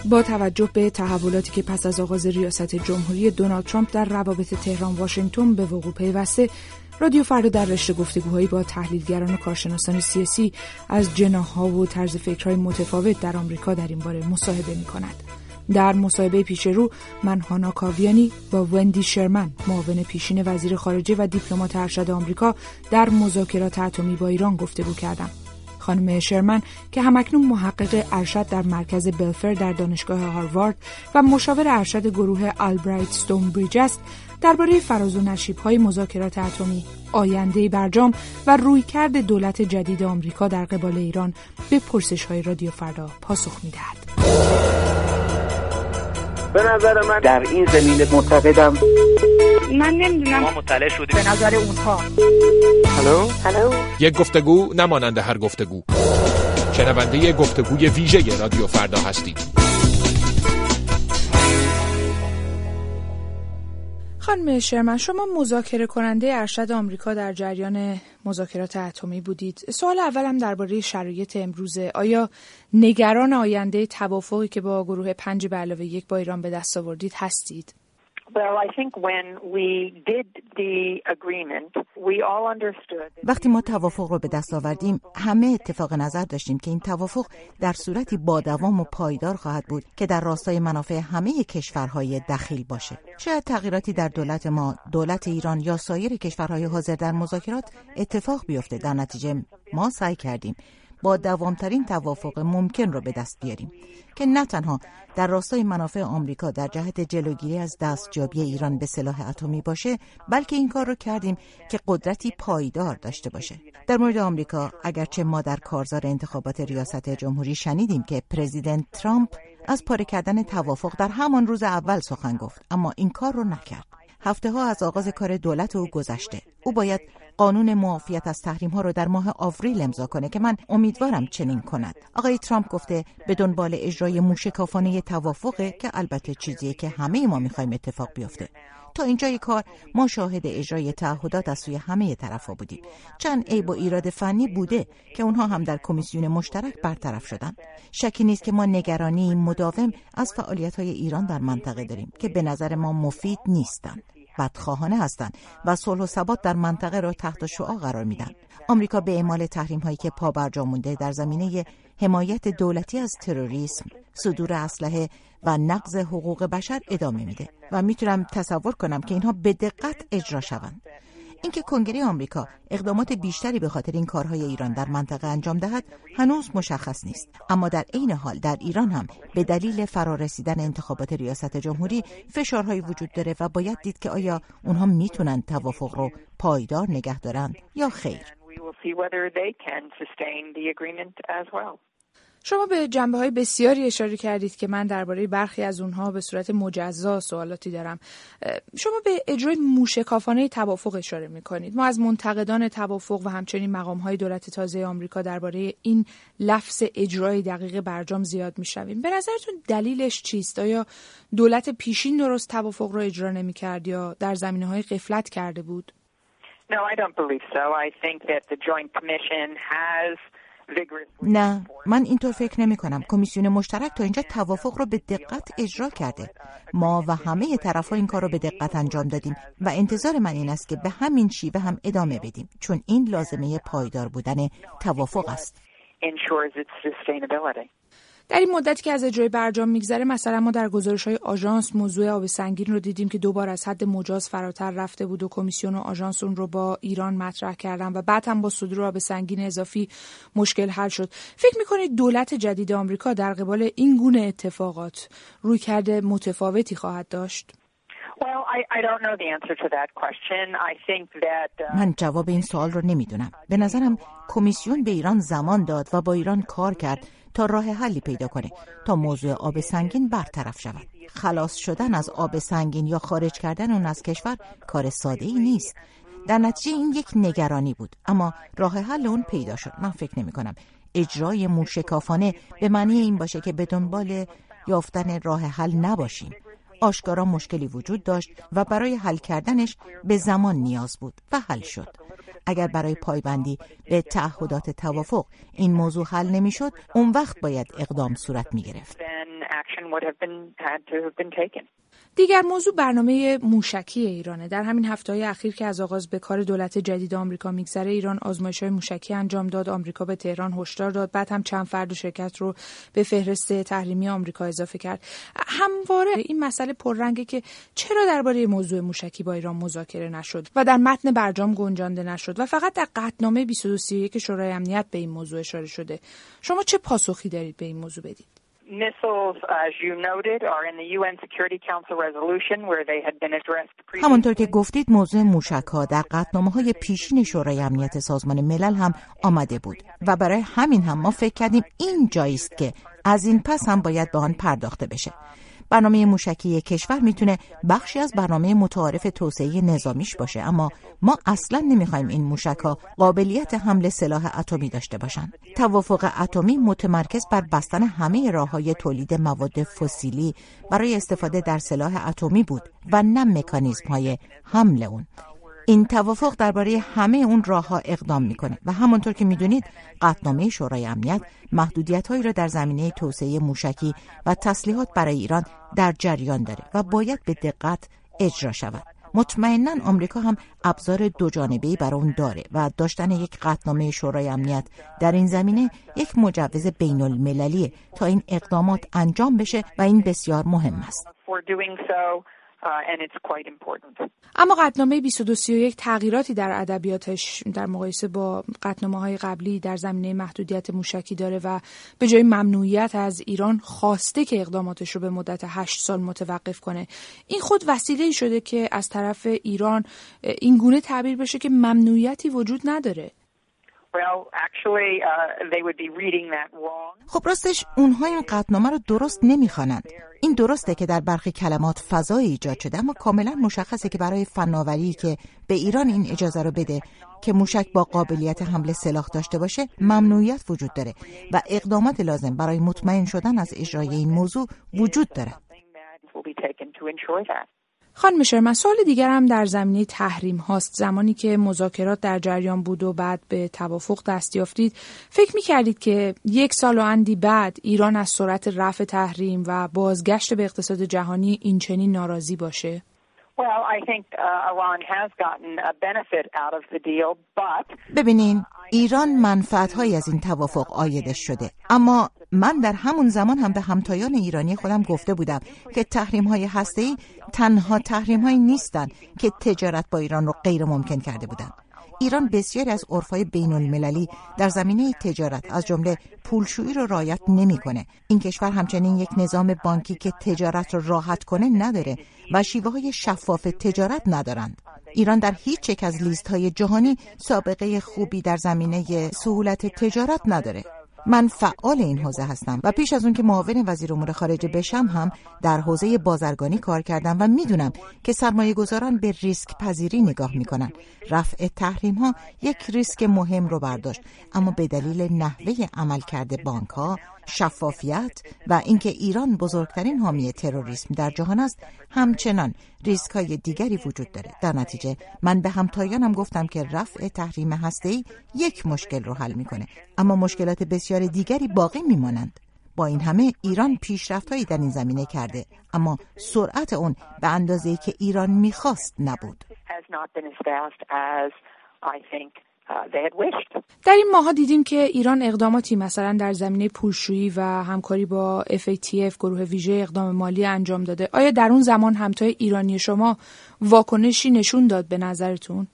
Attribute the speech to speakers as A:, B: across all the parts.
A: با توجه به تحولاتی که پس از آغاز ریاست جمهوری دونالد ترامپ در روابط تهران واشنگتن به وقوع پیوسته، رادیو فردا در رشته گفتگوهایی با تحلیلگران و کارشناسان سیاسی از جناح‌ها و طرز فکرهای متفاوت در آمریکا در این باره مصاحبه می‌کند. در مصاحبه پیش رو من هانا کاویانی با وندی شرمن، معاون پیشین وزیر خارجه و دیپلمات ارشد آمریکا در مذاکرات اتمی با ایران گفتگو کردم. خانم شرمن که همکنون محقق ارشد در مرکز بلفر در دانشگاه هاروارد و مشاور ارشد گروه آلبرایت استونبریج است، درباره فراز و نشیب‌های مذاکرات اتمی، آینده برجام و رویکرد دولت جدید آمریکا در قبال ایران به پرسش‌های رادیو فردا پاسخ می‌دهد.
B: به نظر من در این زمینه معتقدم
C: من نمیدونم،
D: ما مطلع شدیم
C: به نظر اونها.
B: هلو
E: یک گفتگو نمانند هر گفتگو. شنونده گفتگوی ویژه رادیو فردا هستید.
A: خانم شرمن، شما مذاکره کننده ارشد آمریکا در جریان مذاکرات اتمی بودید. سوال اولم درباره شرایط امروزه. آیا نگران آینده توافقی که با گروه 5+1 با ایران به دست آوردید هستید؟
F: وقتی ما توافق رو به دست آوردیم، همه اتفاق نظر داشتیم که این توافق در صورتی با دوام و پایدار خواهد بود که در راستای منافع همه کشورهای دخیل باشه. شاید تغییراتی در دولت ما، دولت ایران یا سایر کشورهای حاضر در مذاکرات اتفاق بیفته. در نتیجه ما سعی کردیم با دوامترین توافق ممکن رو به دست بیاریم که نه تنها در راستای منافع آمریکا در جهت جلوگیری از دستیابی ایران به سلاح اتمی باشه، بلکه این کار رو کردیم که قدرتی پایدار داشته باشه. در مورد آمریکا، اگرچه ما در کارزار انتخابات ریاست جمهوری شنیدیم که پرزیدنت ترامپ از پاره کردن توافق در همان روز اول سخن گفت، اما این کار رو نکرد. هفته‌ها از آغاز کار دولت او گذشته. او باید قانون معافیت از تحریم‌ها رو در ماه آوریل امضا کنه که من امیدوارم چنین کند. آقای ترامپ گفته به دنبال اجرای موشکافانه توافقه که البته چیزیه که همه ما می‌خوایم اتفاق بیفته. تا اینجای کار ما شاهد اجرای تعهدات از سوی همه طرفا بودیم. چند عیب و ایراد فنی بوده که اونها هم در کمیسیون مشترک برطرف شدن. شکی نیست که ما نگرانی مداوم از فعالیت‌های ایران در منطقه داریم که به نظر ما مفید نیستند. بدخواهانه هستند و صلح و ثبات در منطقه را تحت شعاع قرار میدن. آمریکا به اعمال تحریم‌هایی که پابرجا مونده در زمینه حمایت دولتی از تروریسم، صدور اسلحه و نقض حقوق بشر ادامه میده و میتونم تصور کنم که اینها به دقت اجرا شوند. اینکه کنگره آمریکا اقدامات بیشتری به خاطر این کارهای ایران در منطقه انجام دهد هنوز مشخص نیست، اما در عین حال در ایران هم به دلیل فرارسیدن انتخابات ریاست جمهوری فشارهایی وجود داره و باید دید که آیا اونها میتونن توافق رو پایدار نگه دارن یا خیر.
A: شما به جنبه‌های بسیاری اشاره کردید که من درباره برخی از اونها به صورت مجزا سوالاتی دارم. شما به اجرای موشکافانه توافق اشاره می‌کنید. ما از منتقدان توافق و همچنین مقام‌های دولت تازه آمریکا درباره این لفظ اجرای دقیق برجام زیاد می‌شنویم. به نظرتون دلیلش چیست؟ آیا دولت پیشین درست توافق رو اجرا نمی‌کرد یا در زمینه‌های غفلت کرده بود؟
F: نه، من اینطور فکر نمی کنم. کمیسیون مشترک تا اینجا توافق رو به دقت اجرا کرده. ما و همه طرف‌ها این کار رو به دقت انجام دادیم و انتظار من این است که به همین شیوه هم ادامه بدیم، چون این لازمه پایدار بودن توافق است.
A: در این مدتی که از اجرای برجام میگذره، مثلا ما در گزارش‌های آژانس موضوع آب سنگین رو دیدیم که دوبار از حد مجاز فراتر رفته بود و کمیسیون و آژانس اون رو با ایران مطرح کردن و بعد هم با صدور آب سنگین اضافی مشکل حل شد. فکر می‌کنید دولت جدید آمریکا در قبال این گونه اتفاقات رویکرد متفاوتی خواهد داشت؟
F: من جواب این سوال رو نمیدونم. به نظرم کمیسیون به ایران زمان داد و با ایران کار کرد تا راه حلی پیدا کنه تا موضوع آب سنگین برطرف شود. خلاص شدن از آب سنگین یا خارج کردن اون از کشور کار ساده‌ای نیست. در نتیجه این یک نگرانی بود، اما راه حل اون پیدا شد. من فکر نمی‌کنم اجرای موشکافانه به معنی این باشه که به دنبال یافتن راه حل نباشیم. آشکارا مشکلی وجود داشت و برای حل کردنش به زمان نیاز بود و حل شد. اگر برای پایبندی به تعهدات توافق این موضوع حل نمیشد، اون وقت باید اقدام صورت میگرفت.
B: action would have had to have been taken.
A: دیگر موضوع برنامه موشکی ایرانه. در همین هفته‌های اخیر که از آغاز به کار دولت جدید آمریکا میگذره، ایران آزمایش‌های موشکی انجام داد. آمریکا به تهران هشدار داد، بعد هم چند فرد و شرکت رو به فهرست تحریمی آمریکا اضافه کرد. همواره این مسئله پررنگه که چرا درباره موضوع موشکی با ایران مذاکره نشد و در متن برجام گنجانده نشد و فقط در قطعنامه 2231 شورای امنیت به این موضوع اشاره شده. شما چه پاسخی دارید به این موضوع بدید؟
B: Missiles, as you noted, are in the UN Security Council resolution where they had been addressed.
F: همونطور که گفتید موضوع موشک‌ها در قطعنامه‌های پیشین شورای امنیت سازمان ملل هم آمده بود و برای همین هم ما فکر کردیم این جایی است که از این پس هم باید به آن پرداخته بشه. برنامه موشکی کشور میتونه بخشی از برنامه متعارف توسعه نظامیش باشه، اما ما اصلا نمیخوایم این موشک‌ها قابلیت حمل سلاح اتمی داشته باشن. توافق اتمی متمرکز بر بستن همه راه‌های تولید مواد فسیلی برای استفاده در سلاح اتمی بود و نه مکانیزم‌های حمل اون. این توافق درباره همه اون راه‌ها اقدام میکنه و همونطور که میدونید قطعنامه شورای امنیت محدودیت‌هایی را در زمینه توسعه موشکی و تسلیحات برای ایران در جریان داره و باید به دقت اجرا شود. مطمئناً آمریکا هم ابزار دو جانبه‌ای برای اون داره و داشتن یک قطعنامه شورای امنیت در این زمینه یک مجوز بین‌المللیه تا این اقدامات انجام بشه و این بسیار مهم است.
A: اما قطعنامه 2231 تغییراتی در ادبیاتش در مقایسه با قطعنامه‌های قبلی در زمینه محدودیت موشکی داره و به جای ممنوعیت از ایران خواسته که اقداماتش رو به مدت 8 سال متوقف کنه. این خود وسیله‌ای شده که از طرف ایران این گونه تعبیر بشه که ممنوعیتی وجود نداره.
F: خب راستش اونها این قطعنامه رو درست نمیخوانند. این درسته که در برخی کلمات فضای ایجاد شده، اما کاملا مشخصه که برای فناوری که به ایران این اجازه رو بده که موشک با قابلیت حمل سلاح داشته باشه ممنوعیت وجود داره و اقدامات لازم برای مطمئن شدن از اجرای این موضوع وجود داره.
A: خانم شرمن، سوال دیگر هم در زمینه تحریم هاست. زمانی که مذاکرات در جریان بود و بعد به توافق دست یافتید، فکر می‌کردید که 1 سال و اندی بعد ایران از سرعت رفع تحریم و بازگشت به اقتصاد جهانی این چنین ناراضی باشه؟
F: ببینین، ایران منفعت‌هایی از این توافق عایدش شده، اما من در همون زمان هم به همتایان ایرانی خودم گفته بودم که تحریم‌های هسته‌ای تنها تحریم‌هایی نیستن که تجارت با ایران رو غیر ممکن کرده بودن. ایران بسیاری از عرف‌های بین‌المللی در زمینه تجارت از جمله پولشویی رو رعایت نمی‌کنه. این کشور همچنین یک نظام بانکی که تجارت رو راحت کنه نداره و شیوه‌های شفاف تجارت ندارند. ایران در هیچ یک از لیست‌های جهانی سابقه خوبی در زمینه سهولت تجارت نداره. من فعال این حوزه هستم و پیش از اون که معاون وزیر امور خارجه بشم هم در حوزه بازرگانی کار کردم و میدونم که سرمایه‌گذاران به ریسک پذیری نگاه میکنن. رفع تحریم ها یک ریسک مهم رو برداشت، اما به دلیل نحوه عملکرد بانک ها، شفافیت و اینکه ایران بزرگترین حامی تروریسم در جهان است، همچنان ریسک های دیگری وجود داره. در نتیجه من به همتایانم گفتم که رفع تحریم هسته‌ای یک مشکل رو حل میکنه، اما مشکلات بسیار دیگری باقی میمانند. با این همه ایران پیشرفت‌هایی در این زمینه کرده، اما سرعت اون به اندازه‌ای که ایران می‌خواست نبود.
A: در این ماها دیدیم که ایران اقداماتی مثلا در زمینه پولشویی و همکاری با FATF گروه ویژه اقدام مالی انجام داده. آیا در اون زمان همتای ایرانی شما واکنشی نشون داد به نظرتون؟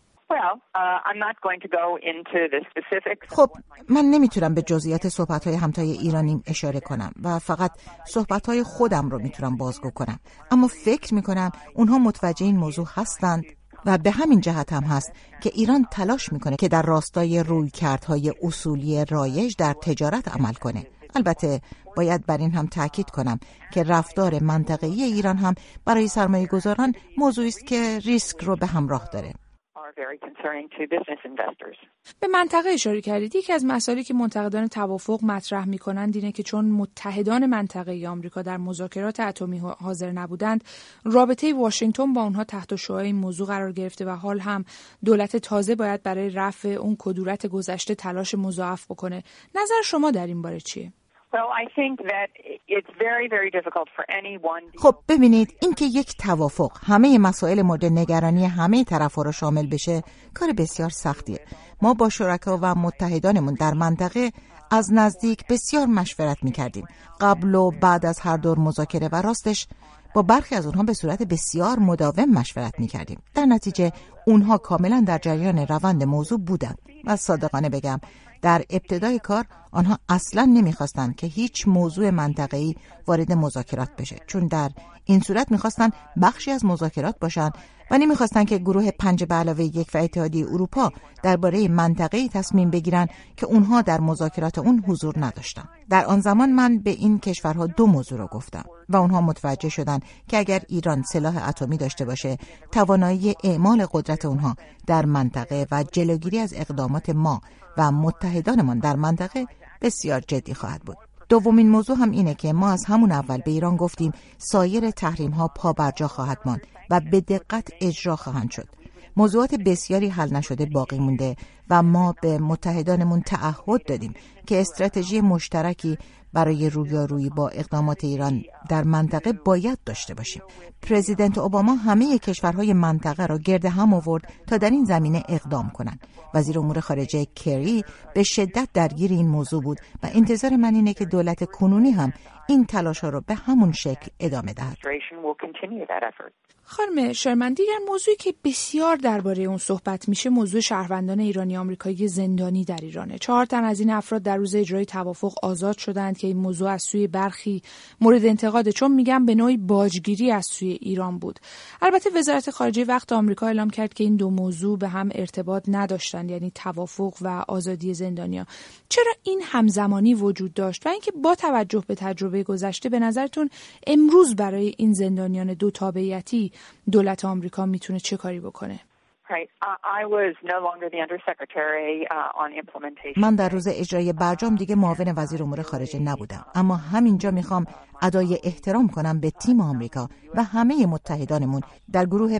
F: خب من نمیتونم به جزئیات صحبت‌های همتای ایرانیم اشاره کنم و فقط صحبت‌های خودم رو میتونم بازگو کنم، اما فکر میکنم اونها متوجه این موضوع هستند و به همین جهت هم هست که ایران تلاش میکنه که در راستای رویکردهای اصولی رایج در تجارت عمل کنه. البته باید بر این هم تاکید کنم که رفتار منطقه‌ای ایران هم برای سرمایه‌گذاران موضوعی است که ریسک رو به همراه داره.
A: به منطقه اشاره کردید. یکی از مسائلی که منتقدان توافق مطرح می‌کنند اینه که چون متحدان منطقه‌ای آمریکا در مذاکرات اتمی حاضر نبودند، رابطه واشنگتن با اونها تحت شعاع این موضوع قرار گرفته و حال هم دولت تازه باید برای رفع اون کدورت گذشته تلاش مضاعف بکنه. نظر شما در این باره چیه؟
F: خب ببینید این که یک توافق همه مسائل مورد نگرانی همه طرف‌ها رو شامل بشه کار بسیار سختیه. ما با شرکا و متحدانمون در منطقه از نزدیک بسیار مشورت می‌کردیم قبل و بعد از هر دور مذاکره و راستش با برخی از اونها به صورت بسیار مداوم مشورت می‌کردیم. در نتیجه اونها کاملا در جریان روند موضوع بودند و صادقانه بگم در ابتدای کار آنها اصلا نمیخواستند که هیچ موضوع منطقه‌ای وارد مذاکرات بشه، چون در این صورت میخواستند بخشی از مذاکرات باشند و نمیخواستند که گروه 5+1 و اتحادیه اروپا درباره منطقه‌ای تصمیم بگیرن که اونها در مذاکرات اون حضور نداشتن. در آن زمان من به این کشورها 2 موضوع رو گفتم و اونها متوجه شدن که اگر ایران سلاح اتمی داشته باشه، توانایی اعمال قدرت اونها در منطقه و جلوگیری از اقدامات ما و متحدانمان در منطقه بسیار جدی خواهد بود. دومین موضوع هم اینه که ما از همون اول به ایران گفتیم سایر تحریم‌ها پابرجا خواهد ماند و به دقت اجرا خواهند شد. موضوعات بسیاری حل نشده باقی مونده و ما به متحدانمون تعهد دادیم که استراتژی مشترکی برای رویارویی با اقدامات ایران در منطقه باید داشته باشیم. پرزیدنت اوباما همه کشورهای منطقه را گرد هم آورد تا در این زمینه اقدام کنند. وزیر امور خارجه کری به شدت درگیر این موضوع بود و انتظار من اینه که دولت کنونی هم این تلاش‌ها را به همون شکل ادامه دهد.
A: خانم شرمن، دیگر موضوعی که بسیار درباره اون صحبت میشه موضوع شهروندان ایرانی آمریکایی زندانی در ایرانه. 4 تن از این افراد در روز اجرای توافق آزاد شدند که این موضوع از سوی برخی مورد انتقاده، چون میگن به نوعی باجگیری از سوی ایران بود. البته وزارت خارجه وقت آمریکا اعلام کرد که این 2 موضوع به هم ارتباط نداشتند، یعنی توافق و آزادی زندانیان. چرا این همزمانی وجود داشت و اینکه با توجه به تجربه گذشته به نظرتون امروز برای این زندانیان 2 تابعیتی دولت آمریکا میتونه چه کاری بکنه؟
F: من در روز اجرای برجام دیگه معاون وزیر امور خارجه نبودم، اما همینجا میخوام ادای احترام کنم به تیم آمریکا و همه متحدانمون در گروه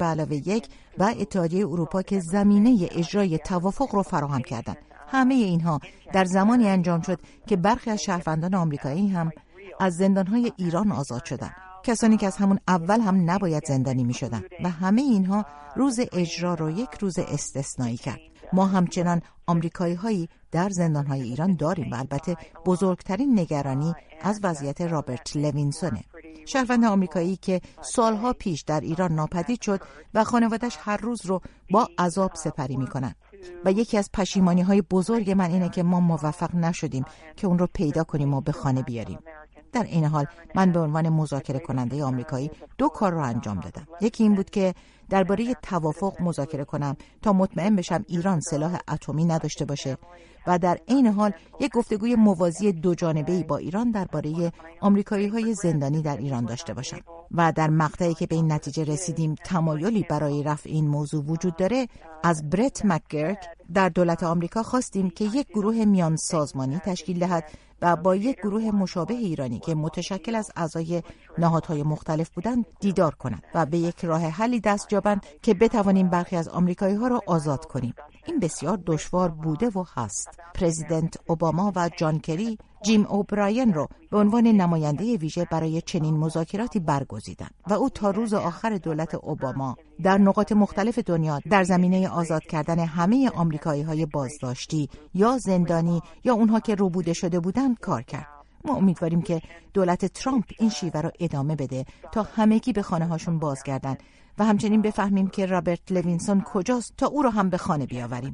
F: 5+1 و اتحادیه اروپا که زمینه اجرای توافق رو فراهم کردن. همه اینها در زمانی انجام شد که برخی از شهروندان آمریکایی هم از زندانهای ایران آزاد شدند، کسانی که از همون اول هم نباید زندانی می شدن و همه اینها روز اجرا رو یک روز استثنایی کرد. ما همچنان آمریکایی هایی در زندانهای ایران داریم و البته بزرگترین نگرانی از وضعیت رابرت لوینسونه، شهروند آمریکایی که سالها پیش در ایران ناپدید شد و خانواده‌اش هر روز رو با عذاب سپری می کنن. و یکی از پشیمانی‌های بزرگ من اینه که ما موفق نشدیم که اون رو پیدا کنیم و به خانه بیاریم. در این حال من به عنوان مذاکره کننده آمریکایی 2 کار رو انجام دادم. یکی این بود که درباره توافق مذاکره کنم تا مطمئن بشم ایران سلاح اتمی نداشته باشه و در این حال یک گفتگوی موازی 2 جانبه‌ای با ایران درباره آمریکایی‌های زندانی در ایران داشته باشم. و در مقطعی که به این نتیجه رسیدیم تمایلی برای رفع این موضوع وجود داره، از برت مکگرک در دولت آمریکا خواستیم که یک گروه میان سازمانی تشکیل دهد و با یک گروه مشابه ایرانی که متشکل از اعضای نهادهای مختلف بودند دیدار کنند و به یک راه حلی دست یابند که بتوانیم برخی از آمریکایی‌ها را آزاد کنیم. این بسیار دشوار بوده و هست. پرزیدنت اوباما و جان کری جیم اوبراین رو به عنوان نماینده ویژه برای چنین مذاکراتی برگزیدند و او تا روز آخر دولت اوباما در نقاط مختلف دنیا در زمینه آزاد کردن همه آمریکایی‌های بازداشتی یا زندانی یا اونها که ربوده شده بودند کار کرد. ما امیدواریم که دولت ترامپ این شیوه رو ادامه بده تا همگی به خانه هاشون بازگردن و همچنین بفهمیم که رابرت لوینسون کجاست تا او رو هم به خانه بیاوریم.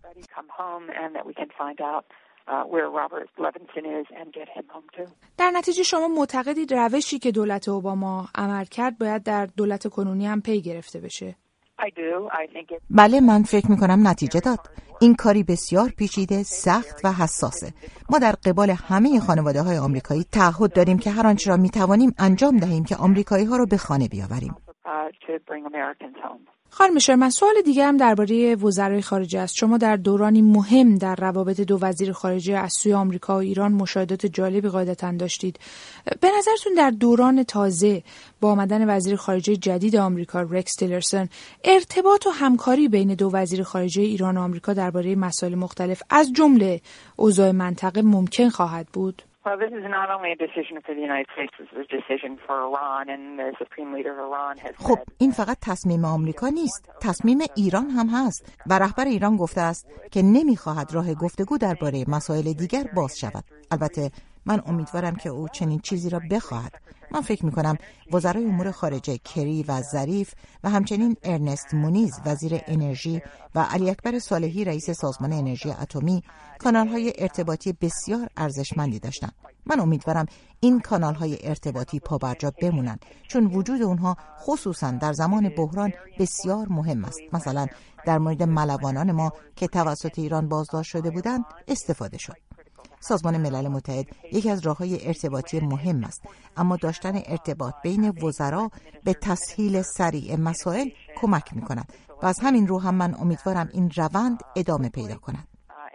A: در نتیجه شما معتقدید روشی که دولت اوباما عمل کرد باید در دولت کنونی هم پی گرفته بشه؟
F: بله، من فکر میکنم نتیجه داد. این کاری بسیار پیچیده، سخت و حساسه. ما در قبال همه خانواده های آمریکایی تعهد داریم که هر آنچه را میتوانیم انجام دهیم که آمریکایی ها رو به خانه بیاوریم.
A: خانم شرمن، سوال دیگه هم درباره وزرای خارجه است. شما در دورانی مهم در روابط 2 وزیر خارجه از سوی آمریکا و ایران مشاهدات جالبی قاعدتاً داشتید. به نظرتون در دوران تازه با آمدن وزیر خارجه جدید آمریکا رکس تیلرسون، ارتباط و همکاری بین 2 وزیر خارجه ایران و آمریکا درباره مسائل مختلف از جمله اوضاع منطقه ممکن خواهد بود؟
B: Well, this is not only a decision for the United States, this is a decision for Iran, and the Supreme Leader of Iran has
F: خب
B: said.
F: این فقط تصمیم آمریکا نیست، تصمیم ایران هم هست و رهبر ایران گفته است که نمیخواهد راه گفتگو درباره مسائل دیگر باز شود. البته من امیدوارم که او چنین چیزی را بخواهد. من فکر میکنم وزرای امور خارجه کری و ظریف و همچنین ارنست مونیز وزیر انرژی و علی اکبر صالحی رئیس سازمان انرژی اتمی کانال‌های ارتباطی بسیار ارزشمندی داشتند. من امیدوارم این کانال‌های ارتباطی پابرجا بمونند، چون وجود اونها خصوصا در زمان بحران بسیار مهم است. مثلا در مورد ملوانان ما که توسط ایران بازداشت شده بودند استفاده شد. سازمان ملل متحد یکی از راه‌های ارتباطی مهم است، اما داشتن ارتباط بین وزرا به تسهیل سریع مسائل کمک می‌کند و از همین رو هم من امیدوارم این روند ادامه پیدا کند.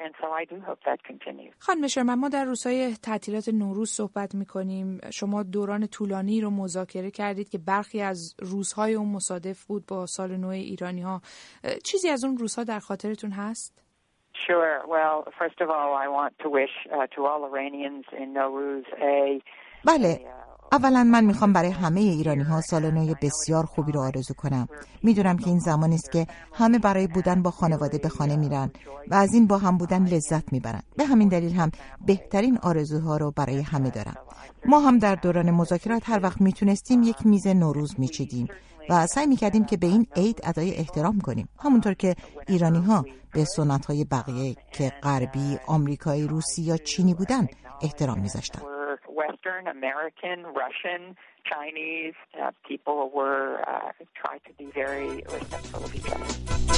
A: خانم شرمن، ما در روزهای تعطیلات نوروز صحبت می‌کنیم. شما دوران طولانی رو مذاکره کردید که برخی از روزهای اون مصادف بود با سال نو ایرانی‌ها. چیزی از اون روزها در خاطرتون هست؟
B: Sure. Well, first of all, I want to wish to all Iranians in Nowruz
F: بله، اولا من میخوام برای همه ایرانی‌ها سال نو بسیار خوبی رو آرزو کنم. میدونم که این زمانی است که همه برای بودن با خانواده به خانه میرن و از این با هم بودن لذت میبرن. به همین دلیل هم بهترین آرزوها رو برای همه دارم. ما هم در دوران مذاکرات هر وقت میتونستیم یک میز نوروز میچیدیم و سعی میکردیم که به این عید ادای احترام کنیم، همونطور که ایرانی‌ها به سنت‌های بقیه که غربی، آمریکایی، روسی یا چینی بودن احترام میذاشتن.
B: Western, American, Russian, Chinese people were tried to be very respectful of each other.